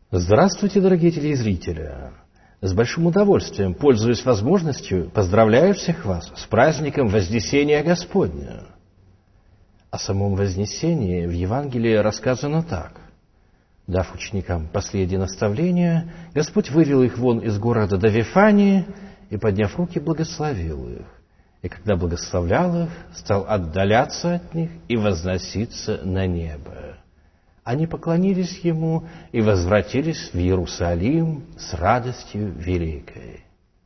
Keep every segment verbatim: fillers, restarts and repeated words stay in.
Здравствуйте, дорогие телезрители! С большим удовольствием, пользуясь возможностью, поздравляю всех вас с праздником Вознесения Господня. О самом Вознесении в Евангелии рассказано так. Дав ученикам последнее наставление, Господь вывел их вон из города до Вифании и, подняв руки, благословил их. И когда благословлял их, стал отдаляться от них и возноситься на небо. Они поклонились Ему и возвратились в Иерусалим с радостью великой.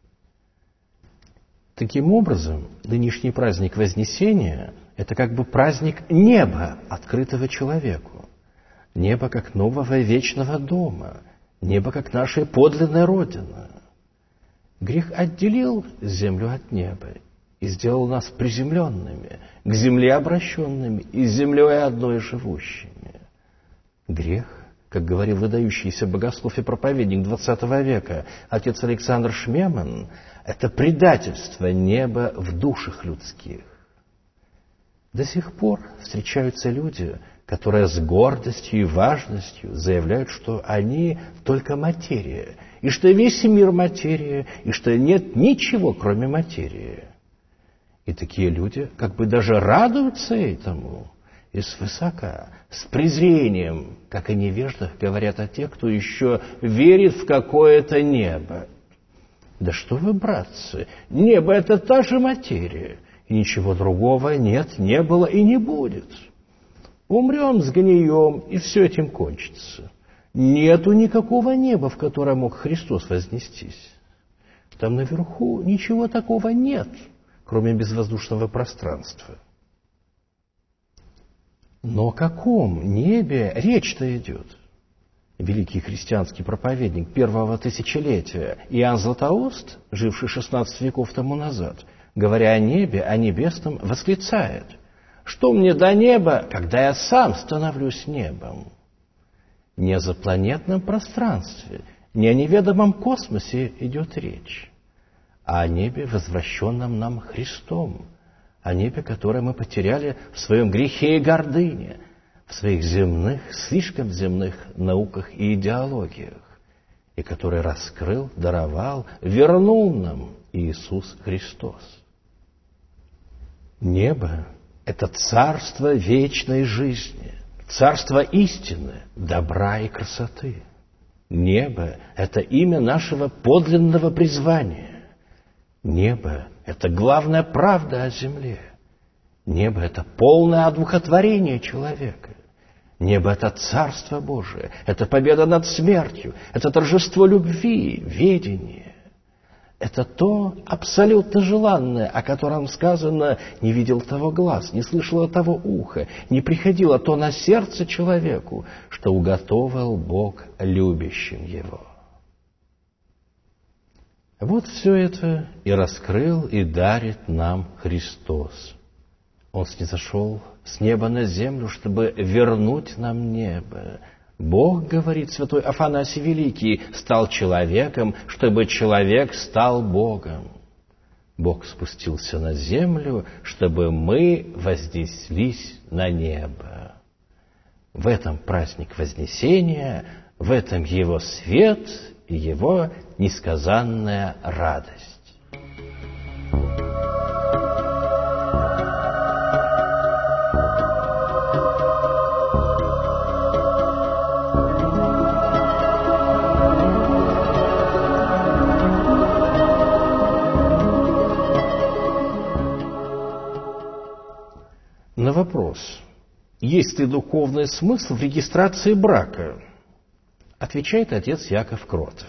Таким образом, нынешний праздник Вознесения – это как бы праздник неба, открытого человеку. Небо как нового вечного дома, небо как наша подлинная Родина. Грех отделил землю от неба и сделал нас приземленными, к земле обращенными и с землей одной живущими. Грех, как говорил выдающийся богослов и проповедник двадцатого века отец Александр Шмеман, это предательство неба в душах людских. До сих пор встречаются люди, которые с гордостью и важностью заявляют, что они только материя, и что весь мир материя, и что нет ничего, кроме материи. И такие люди как бы даже радуются этому, и свысока, с презрением, как о невеждах, говорят о тех, кто еще верит в какое-то небо. Да что вы, братцы, небо – это та же материя, и ничего другого нет, не было и не будет. Умрем, сгнием, и все этим кончится. Нету никакого неба, в которое мог Христос вознестись. Там наверху ничего такого нет, кроме безвоздушного пространства. Но о каком небе речь-то идет? Великий христианский проповедник первого тысячелетия Иоанн Златоуст, живший шестнадцать веков тому назад, говоря о небе, о небесном, восклицает: «Что мне до неба, когда я сам становлюсь небом?» Не о запланетном пространстве, не о неведомом космосе идет речь, а о небе, возвращенном нам Христом, о небе, которое мы потеряли в своем грехе и гордыне, в своих земных, слишком земных науках и идеологиях, и которое раскрыл, даровал, вернул нам Иисус Христос. Небо – это царство вечной жизни, царство истины, добра и красоты. Небо – это имя нашего подлинного призвания. Небо – это главная правда о земле. Небо – это полное одухотворение человека. Небо – это Царство Божие, это победа над смертью, это торжество любви, ведения. Это то абсолютно желанное, о котором сказано: «Не видел того глаз, не слышало того ухо, не приходило то на сердце человеку, что уготовил Бог любящим его». Вот все это и раскрыл, и дарит нам Христос. Он снизошел с неба на землю, чтобы вернуть нам небо. Бог, говорит святой Афанасий Великий, стал человеком, чтобы человек стал Богом. Бог спустился на землю, чтобы мы вознеслись на небо. В этом праздник Вознесения, в этом Его свет и Его несказанная радость. На вопрос, есть ли духовный смысл в регистрации брака, отвечает отец Яков Кротов.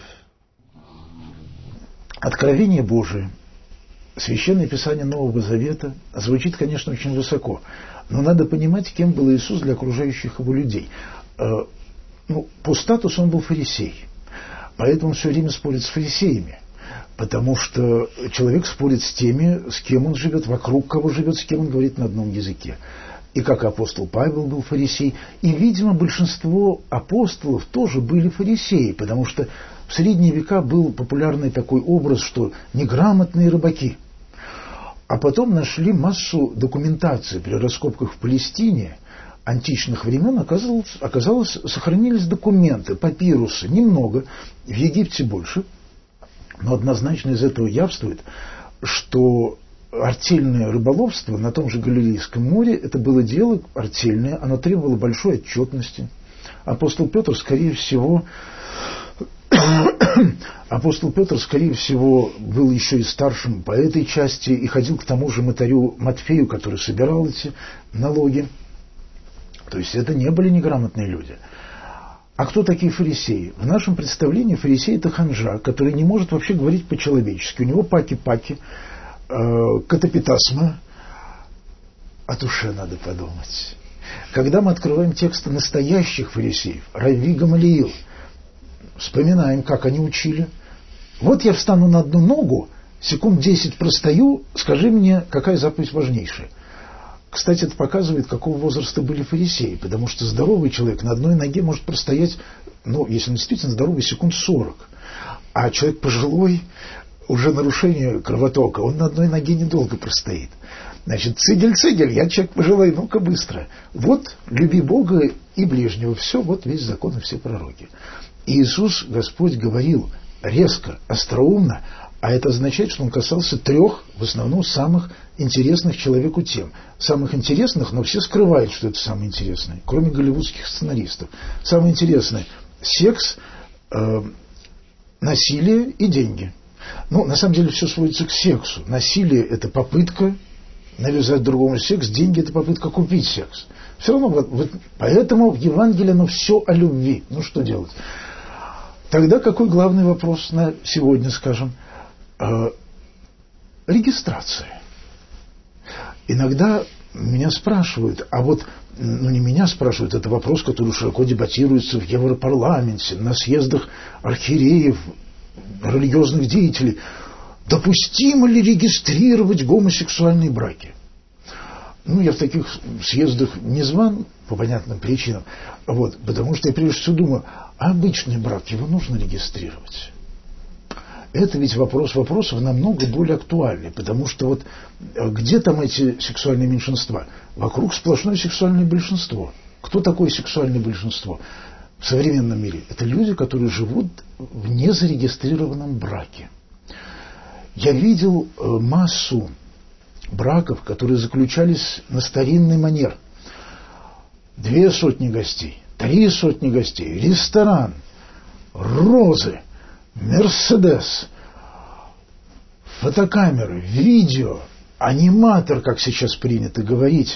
Откровение Божие, Священное Писание Нового Завета звучит, конечно, очень высоко, но надо понимать, кем был Иисус для окружающих его людей. Ну, по статусу он был фарисей, поэтому он все время спорит с фарисеями, потому что человек спорит с теми, с кем он живет, вокруг кого живет, с кем он говорит на одном языке. И как апостол Павел был фарисей, и, видимо, большинство апостолов тоже были фарисеи, потому что в средние века был популярный такой образ, что неграмотные рыбаки. А потом нашли массу документации при раскопках в Палестине античных времен оказалось, оказалось, сохранились документы, папирусы, немного, в Египте больше, но однозначно из этого явствует, что артельное рыболовство на том же Галилейском море, это было дело артельное, оно требовало большой отчетности. Апостол Петр, скорее всего, апостол Петр, скорее всего, был еще и старшим по этой части и ходил к тому же мытарю Матфею, который собирал эти налоги. То есть это не были неграмотные люди. А кто такие фарисеи? В нашем представлении фарисей – это ханжа, который не может вообще говорить по-человечески. У него паки-паки, э, катапитасма. О душе надо подумать. Когда мы открываем тексты настоящих фарисеев, Рави Гамалиил, вспоминаем, как они учили. Вот я встану на одну ногу, секунд десять простою, скажи мне, какая заповедь важнейшая. Кстати, это показывает, какого возраста были фарисеи, потому что здоровый человек на одной ноге может простоять, ну, если он действительно здоровый, секунд сорок. А человек пожилой, уже нарушение кровотока, он на одной ноге недолго простоит. Значит, цигель-цигель, я человек пожилой, ну-ка быстро. Вот, люби Бога и ближнего, все, вот весь закон и все пророки. И Иисус, Господь, говорил резко, остроумно, а это означает, что он касался трех, в основном, самых интересных человеку тем. Самых интересных, но все скрывают, что это самое интересное, кроме голливудских сценаристов. Самое интересное – секс, э, насилие и деньги. Ну, на самом деле, все сводится к сексу. Насилие – это попытка навязать другому секс, деньги – это попытка купить секс. Все равно, вот, вот, поэтому в Евангелии оно все о любви. Ну, что делать? Тогда какой главный вопрос на сегодня, скажем? Э, регистрация. Иногда меня спрашивают, а вот, ну не меня спрашивают, это вопрос, который широко дебатируется в Европарламенте, на съездах архиереев, религиозных деятелей. Допустимо ли регистрировать гомосексуальные браки? Ну, я в таких съездах не зван, по понятным причинам, вот, потому что я прежде всего думаю, а обычный брак, его нужно регистрировать? Это ведь вопрос вопросов намного более актуальный, потому что вот где там эти сексуальные меньшинства? Вокруг сплошное сексуальное большинство. Кто такое сексуальное большинство в современном мире? Это люди, которые живут в незарегистрированном браке. Я видел массу браков, которые заключались на старинный манер. Две сотни гостей, три сотни гостей, ресторан, розы, Мерседес, фотокамеры, видео, аниматор, как сейчас принято говорить.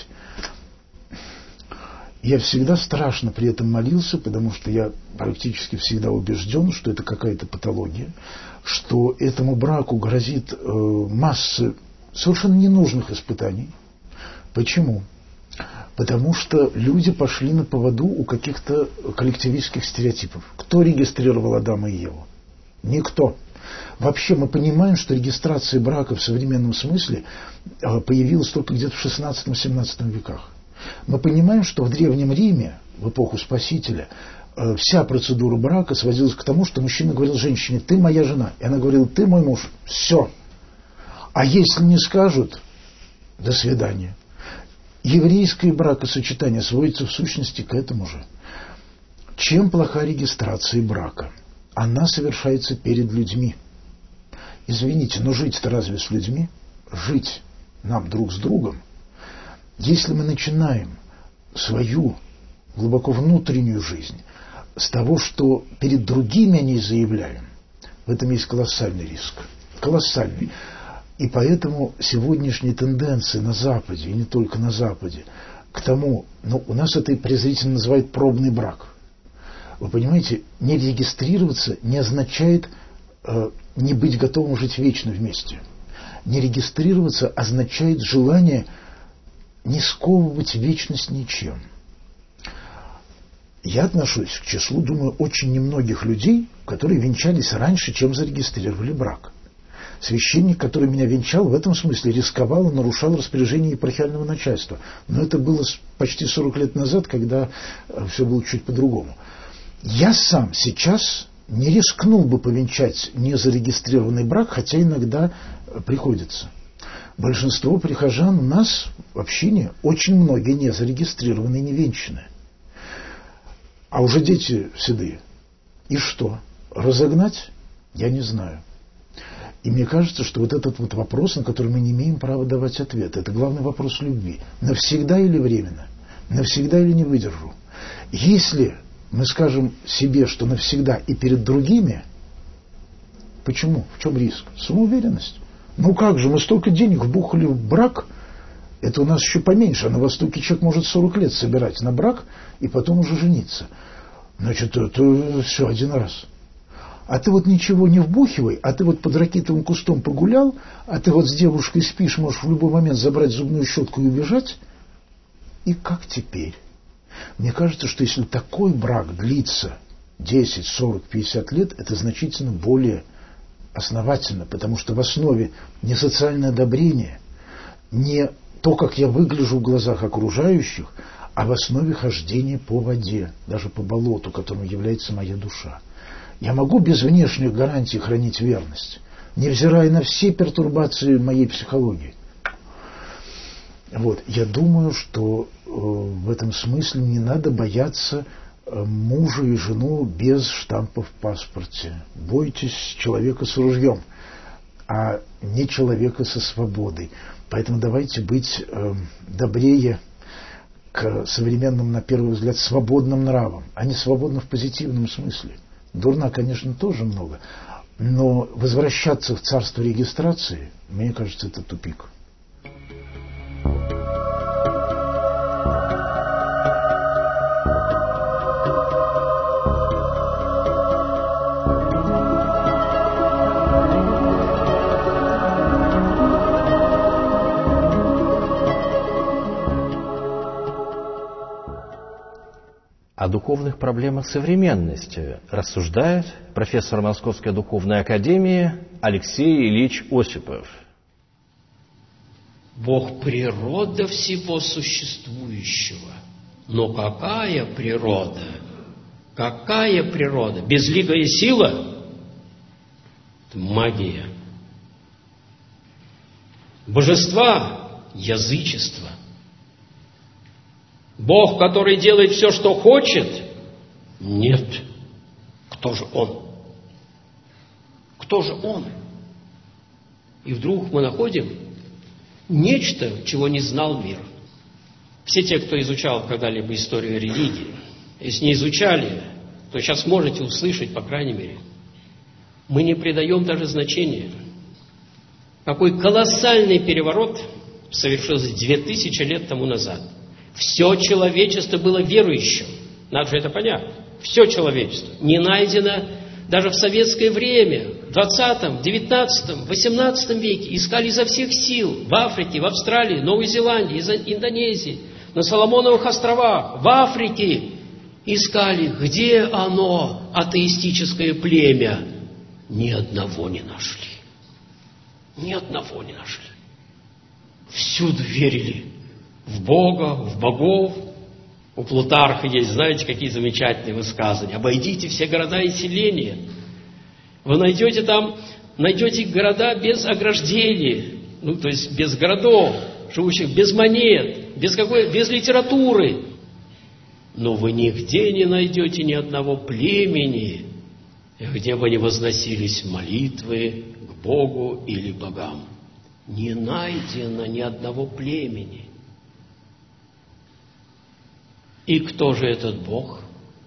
Я всегда страшно при этом молился, потому что я практически всегда убежден, что это какая-то патология, что этому браку грозит э, масса совершенно ненужных испытаний. Почему? Потому что люди пошли на поводу у каких-то коллективистских стереотипов. Кто регистрировал Адама и Еву? Никто. Вообще мы понимаем, что регистрация брака в современном смысле появилась только где-то в шестнадцатом-семнадцатом веках. Мы понимаем, что в Древнем Риме, в эпоху Спасителя, вся процедура брака сводилась к тому, что мужчина говорил женщине: «Ты моя жена». И она говорила: «Ты мой муж». Все. А если не скажут, до свидания. Еврейское бракосочетание сводится в сущности к этому же. Чем плоха регистрация брака? Она совершается перед людьми. Извините, но жить-то разве с людьми? Жить нам друг с другом. Если мы начинаем свою глубоко внутреннюю жизнь с того, что перед другими о ней заявляем, в этом есть колоссальный риск. Колоссальный. И поэтому сегодняшние тенденции на Западе, и не только на Западе, к тому, ну, у нас это презрительно называют пробный брак. Вы понимаете, не регистрироваться не означает э, не быть готовым жить вечно вместе. Не регистрироваться означает желание не сковывать вечность ничем. Я отношусь к числу, думаю, очень немногих людей, которые венчались раньше, чем зарегистрировали брак. Священник, который меня венчал, в этом смысле рисковал и нарушал распоряжение епархиального начальства. Но это было почти сорок лет назад, когда все было чуть по-другому. Я сам сейчас не рискнул бы повенчать незарегистрированный брак, хотя иногда приходится. Большинство прихожан у нас в общине, очень многие не зарегистрированы и не венчаны. А уже дети седые. И что? Разогнать? Я не знаю. И мне кажется, что вот этот вот вопрос, на который мы не имеем права давать ответ, это главный вопрос любви. Навсегда или временно? Навсегда или не выдержу? Если мы скажем себе, что навсегда и перед другими, почему? В чем риск? Самоуверенность. Ну как же, мы столько денег вбухали в брак, это у нас еще поменьше, а на Востоке человек может сорок лет собирать на брак и потом уже жениться. Значит, это все один раз. А ты вот ничего не вбухивай, а ты вот под ракитовым кустом погулял, а ты вот с девушкой спишь, можешь в любой момент забрать зубную щетку и убежать. И как теперь? Мне кажется, что если такой брак длится десять, сорок, пятьдесят лет, это значительно более основательно, потому что в основе не социальное одобрение, не то, как я выгляжу в глазах окружающих, а в основе хождение по воде, даже по болоту, которым является моя душа. Я могу без внешних гарантий хранить верность, невзирая на все пертурбации моей психологии. Вот. Я думаю, что э, в этом смысле не надо бояться э, мужа и жену без штампа в паспорте. Бойтесь человека с ружьем, а не человека со свободой. Поэтому давайте быть э, добрее к современным, на первый взгляд, свободным нравам, а не свободно в позитивном смысле. Дурна, конечно, тоже много, но возвращаться в царство регистрации, мне кажется, это тупик. О духовных проблемах современности рассуждает профессор Московской духовной академии Алексей Ильич Осипов. Бог – природа всего существующего. Но какая природа? Какая природа? Безликая сила? Это магия. Божества – язычество. Бог, который делает все, что хочет? Нет. Кто же Он? Кто же Он? И вдруг мы находим нечто, чего не знал мир. Все те, кто изучал когда-либо историю религии, если не изучали, то сейчас можете услышать, по крайней мере, мы не придаем даже значения. Какой колоссальный переворот совершился две тысячи лет тому назад. Все человечество было верующим. Надо же это понять. Все человечество. Не найдено даже в советское время, в двадцатом, девятнадцатом, восемнадцатом веке. Искали изо всех сил в Африке, в Австралии, Новой Зеландии, Индонезии, на Соломоновых островах, в Африке. Искали, где оно, атеистическое племя. Ни одного не нашли. Ни одного не нашли. Всюду верили в Бога, в богов. У Плутарха есть, знаете, какие замечательные высказывания. Обойдите все города и селения. Вы найдете там, найдете города без ограждений, ну, то есть без городов, живущих без монет, без какой, без литературы. Но вы нигде не найдете ни одного племени, где бы не возносились молитвы к Богу или богам. Не найдено ни одного племени. И кто же этот Бог?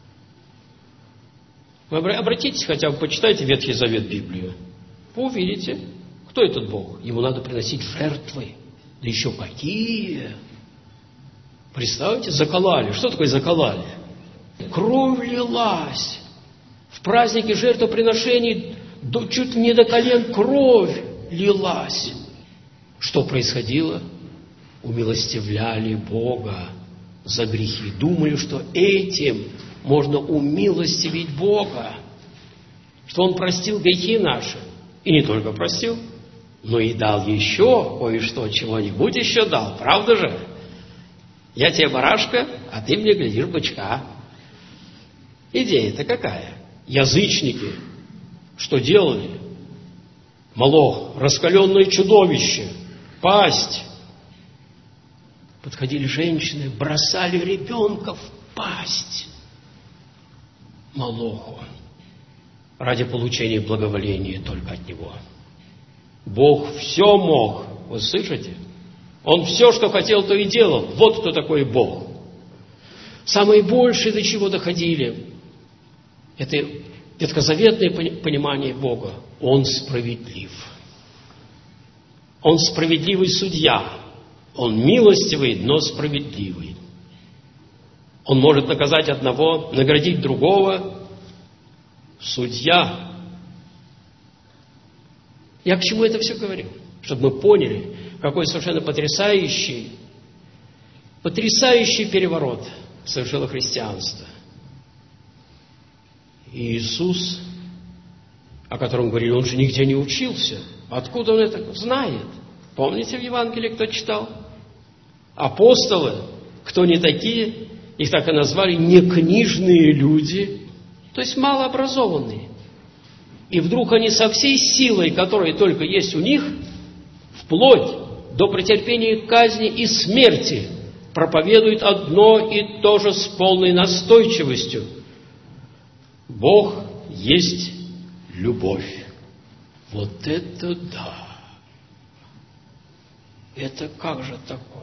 Вы обратитесь, хотя бы почитайте Ветхий Завет, Библию. Вы увидите, кто этот Бог. Ему надо приносить жертвы. Да еще какие! Представьте, закололи. Что такое закололи? Кровь лилась. В празднике жертвоприношений чуть не до колен кровь лилась. Что происходило? Умилостивляли Бога за грехи. Думали, что этим можно умилостивить Бога, что Он простил грехи наши. И не только простил, но и дал еще кое-что, чего-нибудь еще дал. Правда же? Я тебе барашка, а ты мне глядишь бычка. Идея-то какая? Язычники что делали? Молох, раскаленное чудовище, пасть. Подходили женщины, бросали ребенка в пасть Молоху ради получения благоволения только от него. Бог все мог. Вы слышите? Он все, что хотел, то и делал. Вот кто такой Бог. Самое большее, до чего доходили, это ветхозаветное понимание Бога. Он справедлив. Он справедливый судья. Он милостивый, но справедливый. Он может наказать одного, наградить другого. Судья. Я к чему это все говорю? Чтобы мы поняли, какой совершенно потрясающий, потрясающий переворот совершило христианство. И Иисус, о котором говорили, он же нигде не учился. Откуда он это знает? Помните в Евангелии, кто читал? Апостолы, кто не такие, их так и назвали некнижные люди, то есть малообразованные. И вдруг они со всей силой, которая только есть у них, вплоть до претерпения казни и смерти, проповедуют одно и то же с полной настойчивостью. Бог есть любовь. Вот это да! Это как же такое?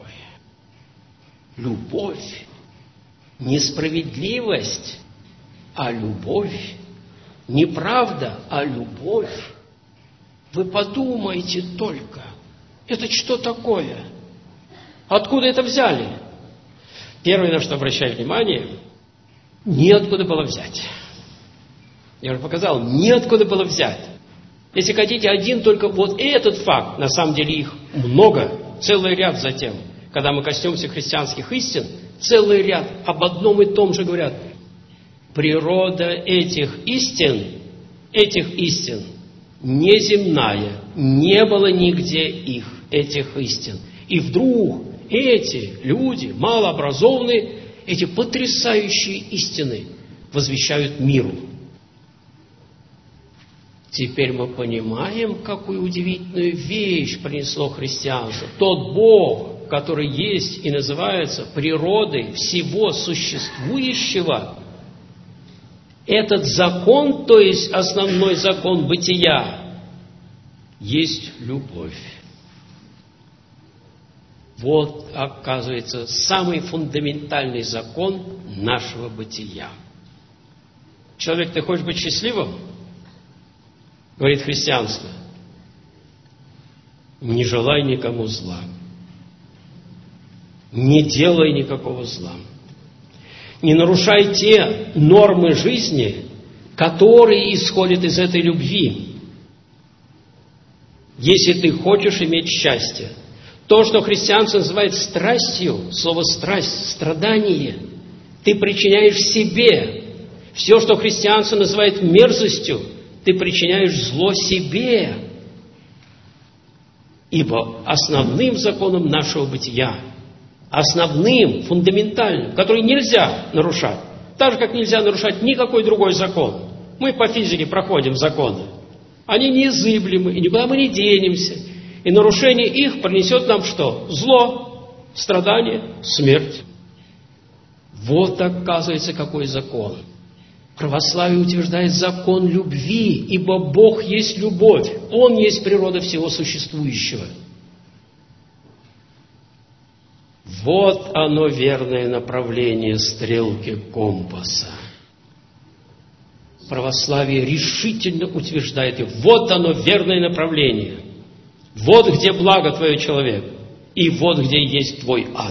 Любовь, не справедливость, а любовь, не правда, а любовь. Вы подумайте только, это что такое? Откуда это взяли? Первое, на что обращаю внимание, неоткуда было взять. Я уже показал, неоткуда было взять. Если хотите, один только вот этот факт, на самом деле их много, целый ряд затем. Когда мы коснемся христианских истин, целый ряд об одном и том же говорят. Природа этих истин, этих истин неземная, не было нигде их, этих истин. И вдруг эти люди, малообразованные, эти потрясающие истины возвещают миру. Теперь мы понимаем, какую удивительную вещь принесло христианство. Тот Бог, который есть и называется природой всего существующего, этот закон, то есть основной закон бытия, есть любовь. Вот, оказывается, самый фундаментальный закон нашего бытия. Человек, ты хочешь быть счастливым? Говорит христианство. Не желай никому зла. Не делай никакого зла. Не нарушай те нормы жизни, которые исходят из этой любви. Если ты хочешь иметь счастье. То, что христианство называет страстью, слово страсть, страдание, ты причиняешь себе. Все, что христианство называет мерзостью, ты причиняешь зло себе. Ибо основным законом нашего бытия, основным, фундаментальным, который нельзя нарушать, так же, как нельзя нарушать никакой другой закон. Мы по физике проходим законы. Они неизыблемы, и никуда мы не денемся. И нарушение их принесет нам что? Зло, страдание, смерть. Вот, оказывается, какой закон. Православие утверждает закон любви, ибо Бог есть любовь. Он есть природа всего существующего. Вот оно верное направление стрелки компаса. Православие решительно утверждает, вот оно верное направление. Вот где благо твое, человек, и вот где есть твой ад.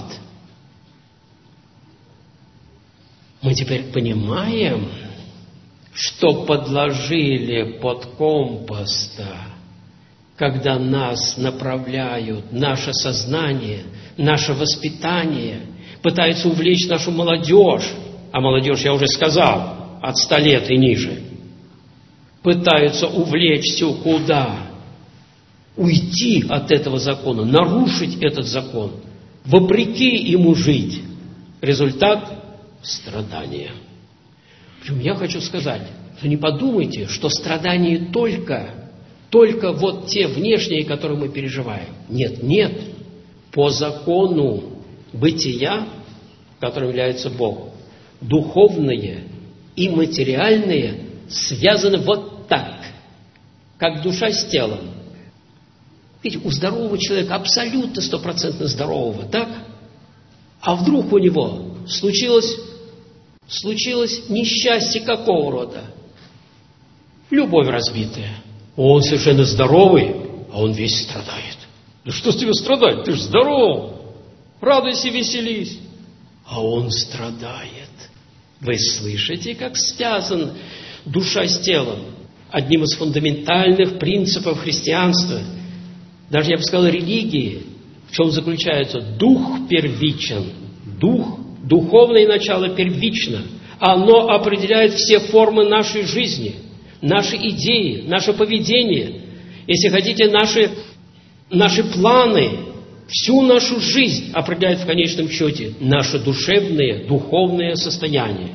Мы теперь понимаем, что подложили под компас-то, когда нас направляют, наше сознание, наше воспитание, пытаются увлечь нашу молодежь, а молодежь, я уже сказал, от ста лет и ниже, пытаются увлечь все куда? Уйти от этого закона, нарушить этот закон, вопреки ему жить. Результат – страдания. Причем я хочу сказать, что не подумайте, что страдание только только вот те внешние, которые мы переживаем. Нет, нет. По закону бытия, которым является Бог, духовные и материальные связаны вот так, как душа с телом. Видите, у здорового человека, абсолютно стопроцентно здорового, так? А вдруг у него случилось, случилось несчастье какого рода? Любовь разбитая. Он совершенно здоровый, а он весь страдает. Да что с тебя страдать? Ты же здоров. Радуйся, веселись. А он страдает. Вы слышите, как связан душа с телом? Одним из фундаментальных принципов христианства, даже, я бы сказал, религии, в чем заключается? Дух первичен. Дух, духовное начало первично. Оно определяет все формы нашей жизни, наши идеи, наше поведение. Если хотите, наши, наши планы, всю нашу жизнь определяет в конечном счете наше душевное, духовное состояние.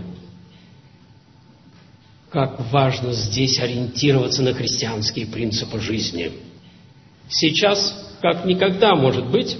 Как важно здесь ориентироваться на христианские принципы жизни. Сейчас, как никогда, может быть,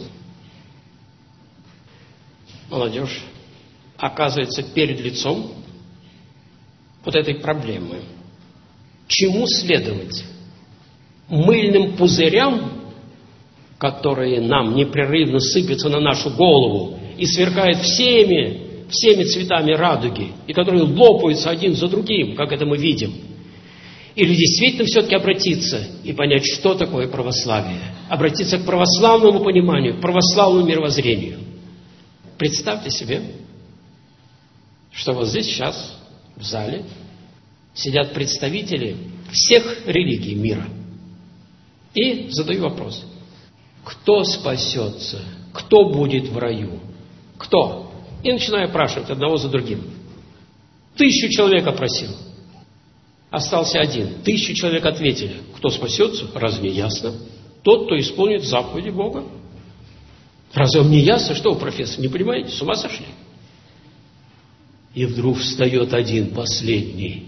молодежь оказывается перед лицом вот этой проблемы. Чему следовать? Мыльным пузырям, которые нам непрерывно сыпятся на нашу голову и сверкают всеми, всеми цветами радуги, и которые лопаются один за другим, как это мы видим. Или действительно все-таки обратиться и понять, что такое православие. Обратиться к православному пониманию, к православному мировоззрению. Представьте себе, что вот здесь сейчас, в зале, сидят представители всех религий мира. И задаю вопрос. Кто спасется? Кто будет в раю? Кто? И начинаю опрашивать одного за другим. Тысячу человек опросил. Остался один. Тысячу человек ответили. Кто спасется? Разве не ясно? Тот, кто исполнит заповеди Бога. Разве вам не ясно? Что вы, профессор, не понимаете? С ума сошли? И вдруг встает один, последний.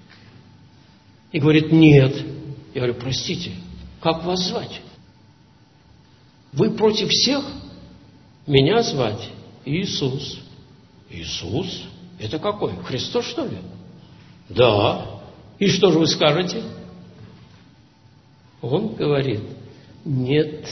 И говорит, нет. Я говорю, простите, как вас звать? Вы против всех? Меня звать Иисус. Иисус? Это какой? Христос, что ли? Да. И что же вы скажете? Он говорит, нет.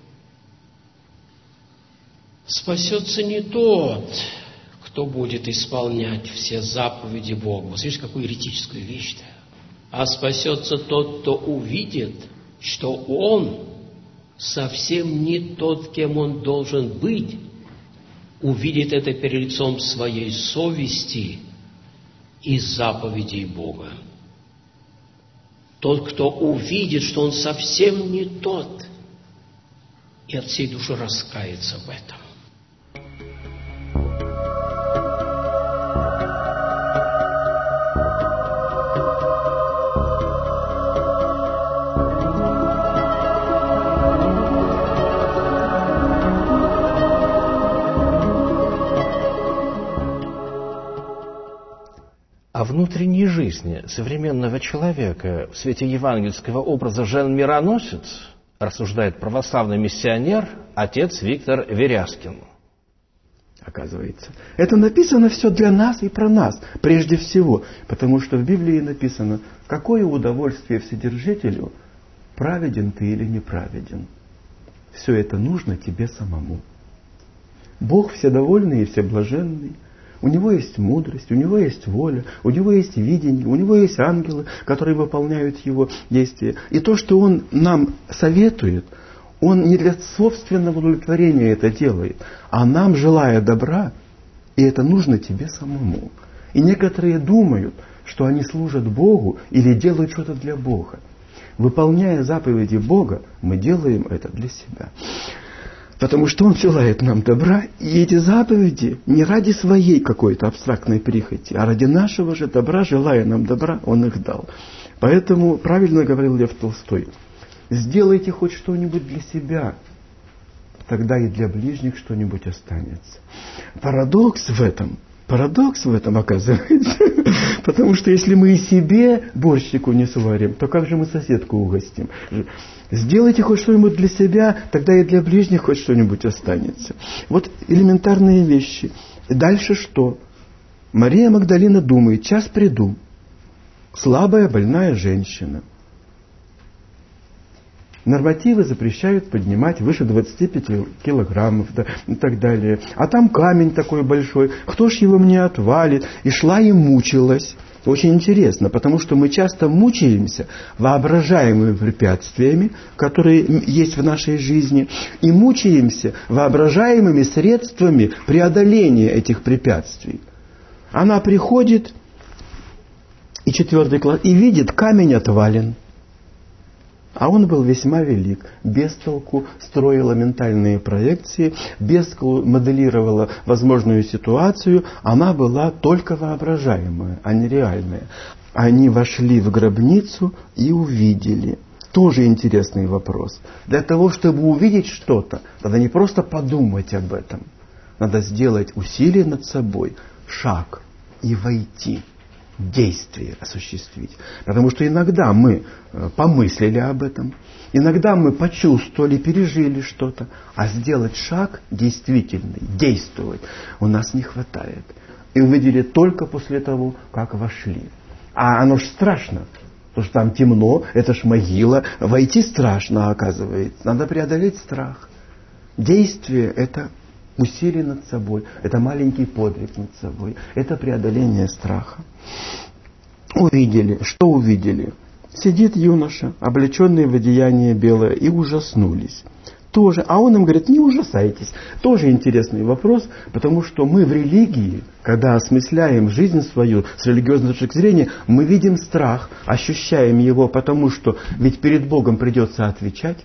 Спасется не тот, кто будет исполнять все заповеди Бога. Вот видишь, какую еретическую вещь-то. А спасется тот, кто увидит, что он совсем не тот, кем он должен быть, увидит это перед лицом своей совести и заповедей Бога. Тот, кто увидит, что он совсем не тот, и от всей души раскается в этом. О внутренней жизни современного человека в свете евангельского образа Жен-мироносец рассуждает православный миссионер отец Виктор Веряскин. Оказывается, это написано все для нас и про нас, прежде всего, потому что в Библии написано, какое удовольствие Вседержителю, праведен ты или неправеден. Все это нужно тебе самому. Бог вседовольный и всеблаженный. У Него есть мудрость, у Него есть воля, у Него есть видение, у Него есть ангелы, которые выполняют Его действия. И то, что Он нам советует, Он не для собственного удовлетворения это делает, а нам, желая добра, и это нужно тебе самому. И некоторые думают, что они служат Богу или делают что-то для Бога. Выполняя заповеди Бога, мы делаем это для себя. Потому что Он желает нам добра, и эти заповеди не ради своей какой-то абстрактной прихоти, а ради нашего же добра, желая нам добра, Он их дал. Поэтому правильно говорил Лев Толстой, сделайте хоть что-нибудь для себя, тогда и для ближних что-нибудь останется. Парадокс в этом, Парадокс в этом оказывается. Потому что если мы и себе борщику не сварим, то как же мы соседку угостим? Сделайте хоть что-нибудь для себя, тогда и для ближних хоть что-нибудь останется. Вот элементарные вещи. Дальше что? Мария Магдалина думает: час приду. Слабая, больная женщина. Нормативы запрещают поднимать выше двадцати пяти килограммов, да, и так далее. А там камень такой большой, кто ж его мне отвалит? И шла и мучилась. Очень интересно, потому что мы часто мучаемся воображаемыми препятствиями, которые есть в нашей жизни, и мучаемся воображаемыми средствами преодоления этих препятствий. Она приходит, и четвертый класс, и видит, камень отвален. А он был весьма велик, без толку строила ментальные проекции, без толку моделировала возможную ситуацию, она была только воображаемая, а не реальная. Они вошли в гробницу и увидели. Тоже интересный вопрос. Для того, чтобы увидеть что-то, надо не просто подумать об этом, надо сделать усилие над собой, шаг и войти. Действие осуществить. Потому что иногда мы помыслили об этом, иногда мы почувствовали, пережили что-то, а сделать шаг действительный, действовать у нас не хватает. И увидели только после того, как вошли. А оно ж страшно, потому что там темно, это ж могила, войти страшно, оказывается. Надо преодолеть страх. Действие – это усилие над собой, это маленький подвиг над собой, это преодоление страха. Увидели. Что увидели? Сидит юноша, облеченный в одеяние белое, и ужаснулись. Тоже. А он им говорит: не ужасайтесь. Тоже интересный вопрос, потому что мы в религии, когда осмысляем жизнь свою с религиозной точки зрения, мы видим страх, ощущаем его, потому что ведь перед Богом придется отвечать.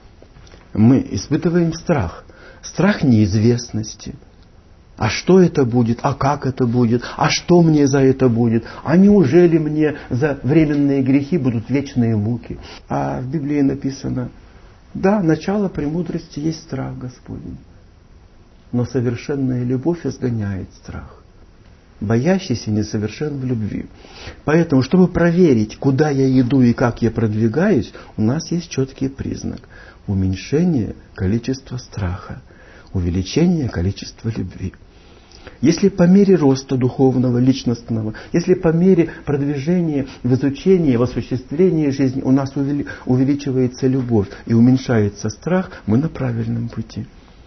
Мы испытываем страх. Страх неизвестности. А что это будет? А как это будет? А что мне за это будет? А неужели мне за временные грехи будут вечные муки? А в Библии написано: да, начало премудрости есть страх Господень. Но совершенная любовь изгоняет страх. Боящийся несовершен в любви. Поэтому, чтобы проверить, куда я иду и как я продвигаюсь, у нас есть четкий признак. Уменьшение количества страха, увеличение количества любви. Если по мере роста духовного, личностного, если по мере продвижения в изучении, в осуществлении жизни у нас увеличивается любовь и уменьшается страх, мы на правильном пути.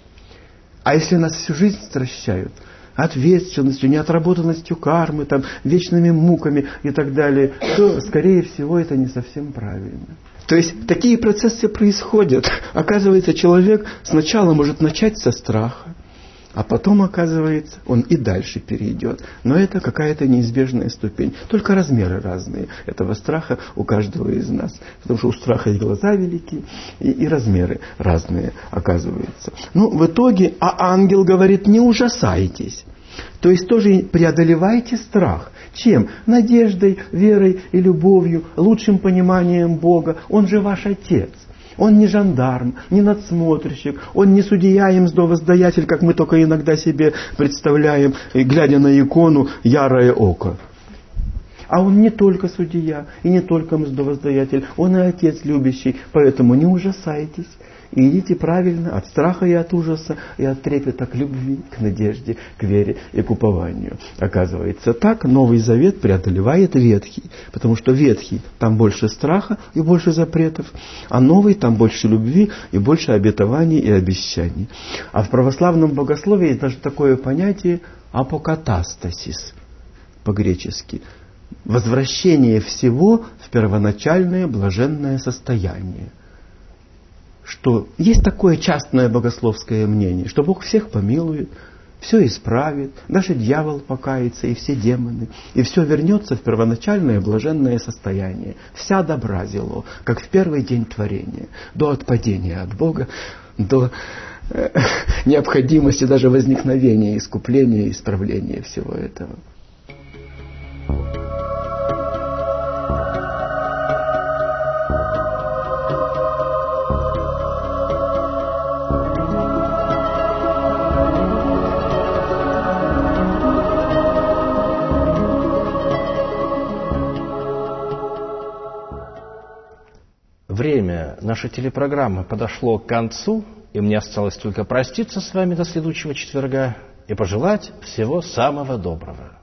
А если нас всю жизнь стращают ответственностью, неотработанностью кармы, там, вечными муками и так далее, то, скорее всего, это не совсем правильно. То есть такие процессы происходят. Оказывается, человек сначала может начать со страха, а потом, оказывается, он и дальше перейдет. Но это какая-то неизбежная ступень. Только размеры разные этого страха у каждого из нас. Потому что у страха и глаза велики, и, и размеры разные, оказывается. Ну, в итоге, а ангел говорит: не ужасайтесь. То есть тоже преодолевайте страх. Чем? Надеждой, верой и любовью, лучшим пониманием Бога. Он же ваш Отец. Он не жандарм, не надсмотрщик, он не судья и мздовоздаятель, как мы только иногда себе представляем, глядя на икону «Ярое око». А он не только судья и не только мздовоздаятель, он и Отец любящий. Поэтому не ужасайтесь и идите правильно от страха и от ужаса, и от трепета к любви, к надежде, к вере и к упованию. Оказывается, так Новый Завет преодолевает Ветхий. Потому что Ветхий, там больше страха и больше запретов, а Новый, там больше любви и больше обетований и обещаний. А в православном богословии есть даже такое понятие апокатастасис по-гречески. Возвращение всего в первоначальное блаженное состояние. Что есть такое частное богословское мнение, что Бог всех помилует, все исправит, даже дьявол покается, и все демоны, и все вернется в первоначальное блаженное состояние. Вся добра зело, как в первый день творения, до отпадения от Бога, до э, необходимости даже возникновения, искупления, исправления всего этого. время нашей телепрограммы подошло к концу, и мне осталось только проститься с вами до следующего четверга и пожелать всего самого доброго.